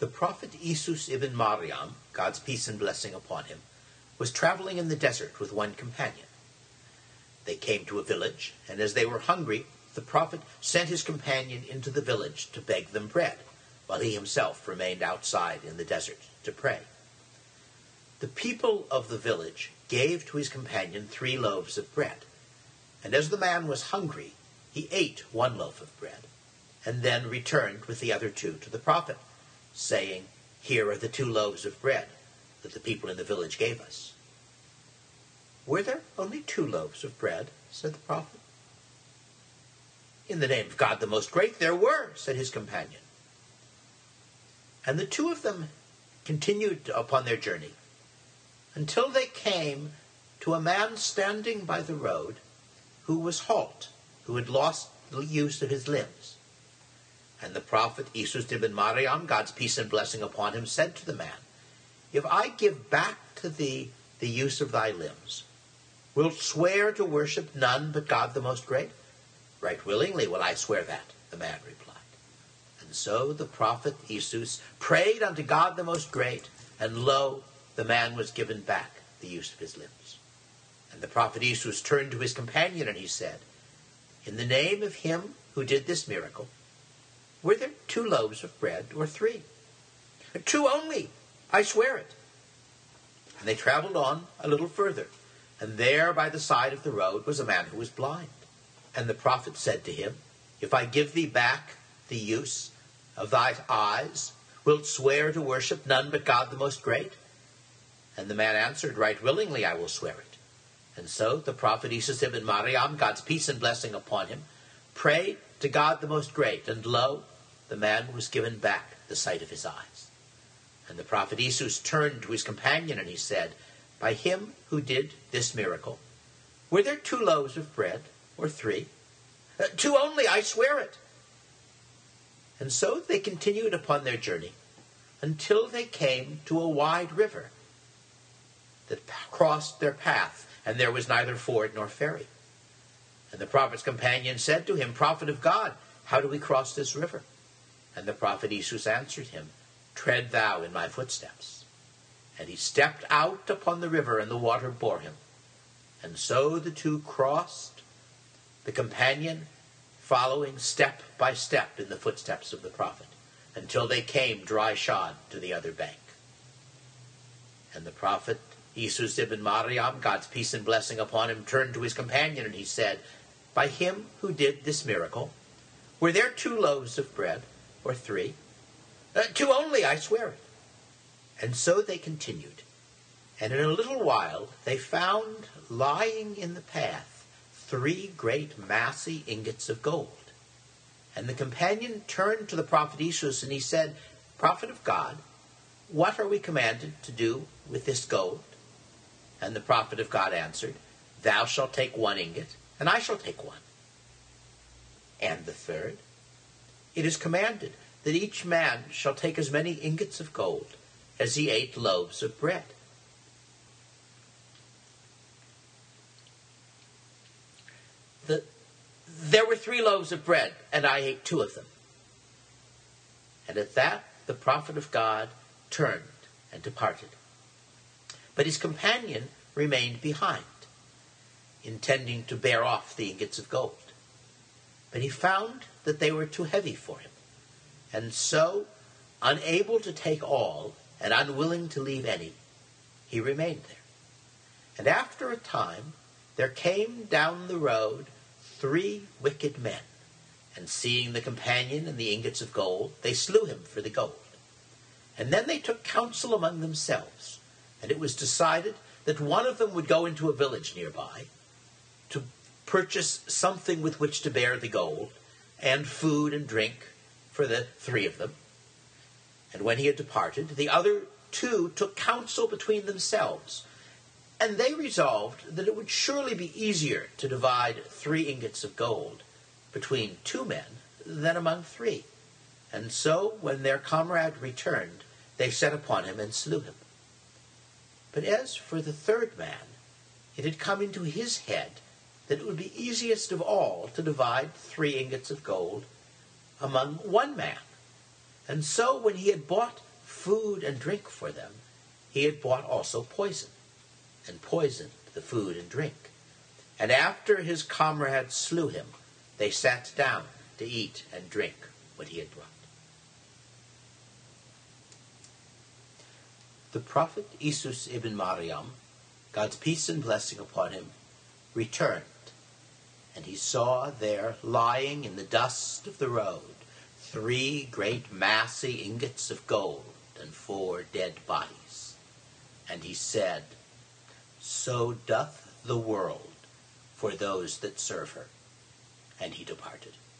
The prophet Isus ibn Maryam, God's peace and blessing upon him, was traveling in the desert with one companion. They came to a village, and as they were hungry, the prophet sent his companion into the village to beg them bread, while he himself remained outside in the desert to pray. The people of the village gave to his companion 3 loaves of bread, and as the man was hungry, he ate 1 loaf of bread, and then returned with the other 2 to the prophet, saying, "Here are the 2 loaves of bread that the people in the village gave us." "Were there only 2 loaves of bread?" said the prophet. "In the name of God the Most Great, there were," said his companion. And the 2 of them continued upon their journey until they came to a man standing by the road who was halt, who had lost the use of his limbs. And the prophet Isus ibn Maryam, God's peace and blessing upon him, said to the man, "If I give back to thee the use of thy limbs, wilt swear to worship none but God the Most Great?" "Right willingly will I swear that," the man replied. And so the prophet Isus prayed unto God the Most Great, and lo, the man was given back the use of his limbs. And the prophet Isus turned to his companion, and he said, "In the name of him who did this miracle, were there 2 loaves of bread or 3? 2 only, I swear it." And they traveled on a little further, and there by the side of the road was a man who was blind. And the prophet said to him, "If I give thee back the use of thy eyes, wilt swear to worship none but God the Most Great?" And the man answered, "Right willingly I will swear it." And so the prophet Isus ibn Maryam, God's peace and blessing upon him, prayed to God the Most Great, and lo, the man was given back the sight of his eyes. And the prophet Isus turned to his companion, and he said, "By him who did this miracle, were there 2 loaves of bread or 3? 2 only, I swear it." And so they continued upon their journey until they came to a wide river that crossed their path, and there was neither ford nor ferry. And the prophet's companion said to him, "Prophet of God, how do we cross this river?" And the prophet Isus answered him, "Tread thou in my footsteps." And he stepped out upon the river, and the water bore him. And so the 2 crossed, the companion following step by step in the footsteps of the prophet, until they came dry-shod to the other bank. And the prophet Isus ibn Maryam, God's peace and blessing upon him, turned to his companion, and he said, "By him who did this miracle, were there 2 loaves of bread or 3? 2 only, I swear it." And so they continued, and in a little while they found lying in the path 3 great massy ingots of gold. And the companion turned to the prophet Isus, and he said, "Prophet of God, what are we commanded to do with this gold?" And the prophet of God answered, "Thou shalt take 1 ingot, and I shall take 1. And the 3rd, it is commanded that each man shall take as many ingots of gold as he ate loaves of bread." There were 3 loaves of bread, and I ate 2 of them. And at that the prophet of God turned and departed. But his companion remained behind, intending to bear off the ingots of gold. But he found that they were too heavy for him, and so, unable to take all and unwilling to leave any, he remained there. And after a time there came down the road 3 wicked men, and seeing the companion and the ingots of gold, they slew him for the gold. And then they took counsel among themselves, and it was decided that one of them would go into a village nearby to purchase something with which to bear the gold, and food and drink for the 3 of them. And when he had departed, the other 2 took counsel between themselves, and they resolved that it would surely be easier to divide 3 ingots of gold between 2 men than among 3. And so, when their comrade returned, they set upon him and slew him. But as for the 3rd man, it had come into his head that it would be easiest of all to divide 3 ingots of gold among 1 man. And so when he had bought food and drink for them, he had bought also poison, and poisoned the food and drink. And after his comrades slew him, they sat down to eat and drink what he had brought. The prophet Isus ibn Maryam, God's peace and blessing upon him, returned, and he saw there, lying in the dust of the road, 3 great massy ingots of gold and 4 dead bodies. And he said, "So doth the world for those that serve her." And he departed.